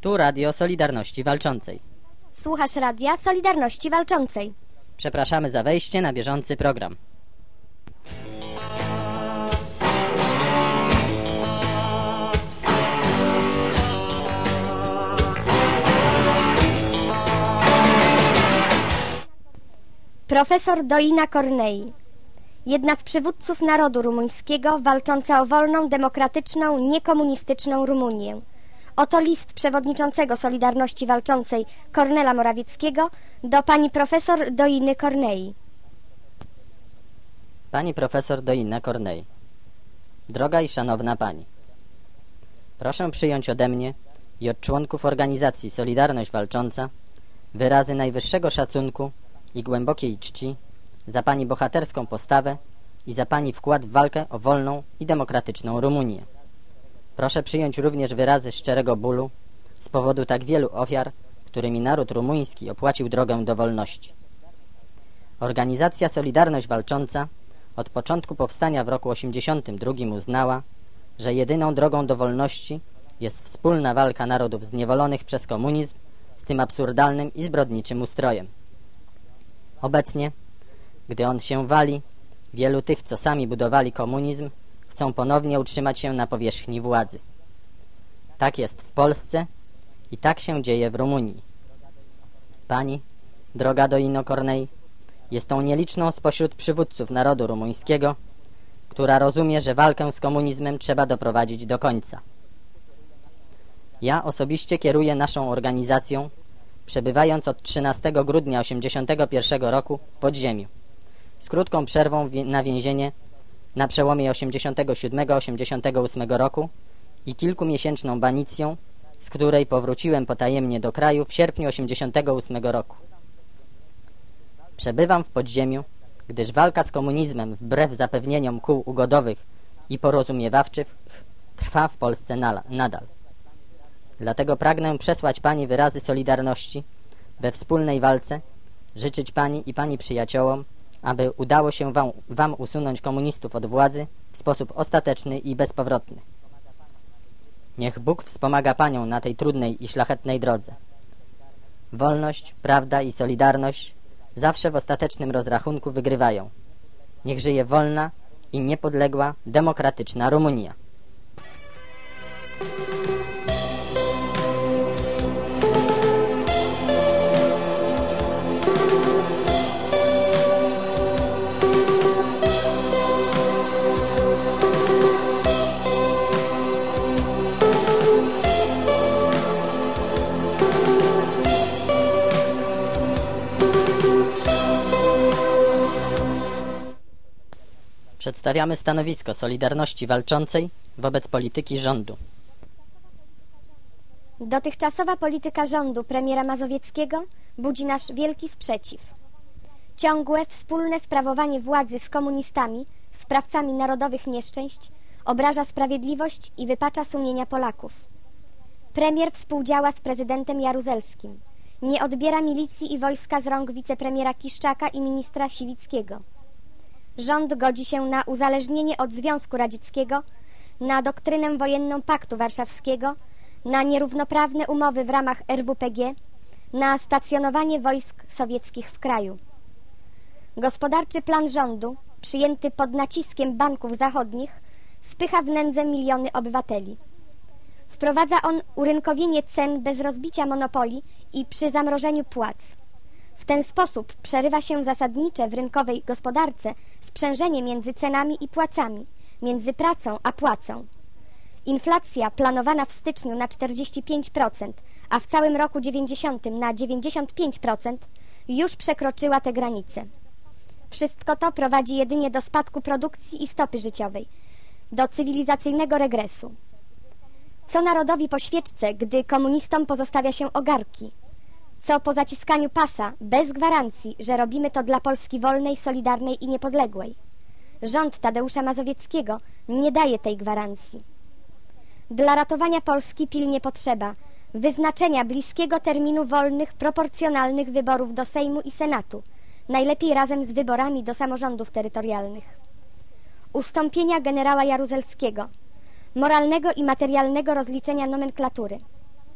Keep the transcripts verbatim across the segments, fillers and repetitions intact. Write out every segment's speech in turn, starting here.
Tu Radio Solidarności Walczącej. Słuchasz Radia Solidarności Walczącej. Przepraszamy za wejście na bieżący program. Profesor Doina Kornei, jedna z przywódców narodu rumuńskiego, walcząca o wolną, demokratyczną, niekomunistyczną Rumunię. Oto list przewodniczącego Solidarności Walczącej Kornela Morawieckiego do pani profesor Doiny Kornei. Pani profesor Doina Kornei. Droga i szanowna pani, proszę przyjąć ode mnie i od członków organizacji Solidarność Walcząca wyrazy najwyższego szacunku i głębokiej czci za pani bohaterską postawę i za pani wkład w walkę o wolną i demokratyczną Rumunię. Proszę przyjąć również wyrazy szczerego bólu z powodu tak wielu ofiar, którymi naród rumuński opłacił drogę do wolności. Organizacja Solidarność Walcząca od początku powstania w roku osiemdziesiątym drugim uznała, że jedyną drogą do wolności jest wspólna walka narodów zniewolonych przez komunizm z tym absurdalnym i zbrodniczym ustrojem. Obecnie, gdy on się wali, wielu tych, co sami budowali komunizm, chcą ponownie utrzymać się na powierzchni władzy. Tak jest w Polsce i tak się dzieje w Rumunii. Pani, droga Doino Kornei, jest tą nieliczną spośród przywódców narodu rumuńskiego, która rozumie, że walkę z komunizmem trzeba doprowadzić do końca. Ja osobiście kieruję naszą organizacją, przebywając od trzynastego grudnia osiemdziesiątego pierwszego roku w podziemiu, z krótką przerwą na więzienie na przełomie osiemdziesiątego siódmego osiemdziesiątego ósmego roku i kilkumiesięczną banicją, z której powróciłem potajemnie do kraju w sierpniu osiemdziesiątego ósmego roku. Przebywam w podziemiu, gdyż walka z komunizmem wbrew zapewnieniom kół ugodowych i porozumiewawczych trwa w Polsce nadal. Dlatego pragnę przesłać pani wyrazy solidarności we wspólnej walce, życzyć pani i pani przyjaciołom, aby udało się wam, wam usunąć komunistów od władzy w sposób ostateczny i bezpowrotny. Niech Bóg wspomaga panią na tej trudnej i szlachetnej drodze. Wolność, prawda i solidarność zawsze w ostatecznym rozrachunku wygrywają. Niech żyje wolna i niepodległa, demokratyczna Rumunia. Przedstawiamy stanowisko Solidarności Walczącej wobec polityki rządu. Dotychczasowa polityka rządu premiera Mazowieckiego budzi nasz wielki sprzeciw. Ciągłe, wspólne sprawowanie władzy z komunistami, sprawcami narodowych nieszczęść, obraża sprawiedliwość i wypacza sumienia Polaków. Premier współdziała z prezydentem Jaruzelskim. Nie odbiera milicji i wojska z rąk wicepremiera Kiszczaka i ministra Siwickiego. Rząd godzi się na uzależnienie od Związku Radzieckiego, na doktrynę wojenną Paktu Warszawskiego, na nierównoprawne umowy w ramach R W P G, na stacjonowanie wojsk sowieckich w kraju. Gospodarczy plan rządu, przyjęty pod naciskiem banków zachodnich, spycha w nędzę miliony obywateli. Wprowadza on urynkowienie cen bez rozbicia monopoli i przy zamrożeniu płac. W ten sposób przerywa się zasadnicze w rynkowej gospodarce sprzężenie między cenami i płacami, między pracą a płacą. Inflacja planowana w styczniu na czterdzieści pięć procent, a w całym roku dziewięćdziesiątym na dziewięćdziesiąt pięć procent już przekroczyła te granice. Wszystko to prowadzi jedynie do spadku produkcji i stopy życiowej, do cywilizacyjnego regresu. Co narodowi po świeczce, gdy komunistom pozostawia się ogarki? Co po zaciskaniu pasa, bez gwarancji, że robimy to dla Polski wolnej, solidarnej i niepodległej? Rząd Tadeusza Mazowieckiego nie daje tej gwarancji. Dla ratowania Polski pilnie potrzeba wyznaczenia bliskiego terminu wolnych, proporcjonalnych wyborów do Sejmu i Senatu, najlepiej razem z wyborami do samorządów terytorialnych. Ustąpienia generała Jaruzelskiego, moralnego i materialnego rozliczenia nomenklatury,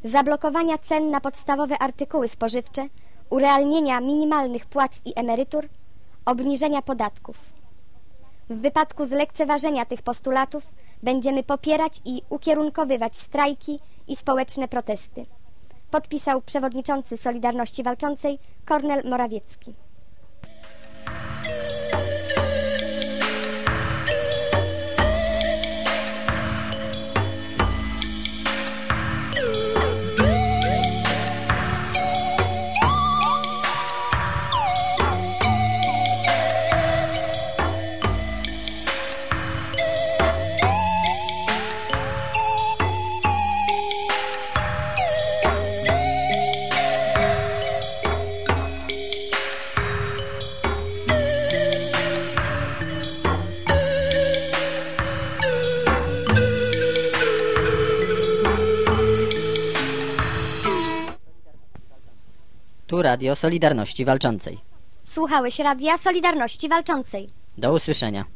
zablokowania cen na podstawowe artykuły spożywcze, urealnienia minimalnych płac i emerytur, obniżenia podatków. W wypadku zlekceważenia tych postulatów będziemy popierać i ukierunkowywać strajki i społeczne protesty. Podpisał przewodniczący Solidarności Walczącej Kornel Morawiecki. Tu Radio Solidarności Walczącej. Słuchałeś Radia Solidarności Walczącej. Do usłyszenia.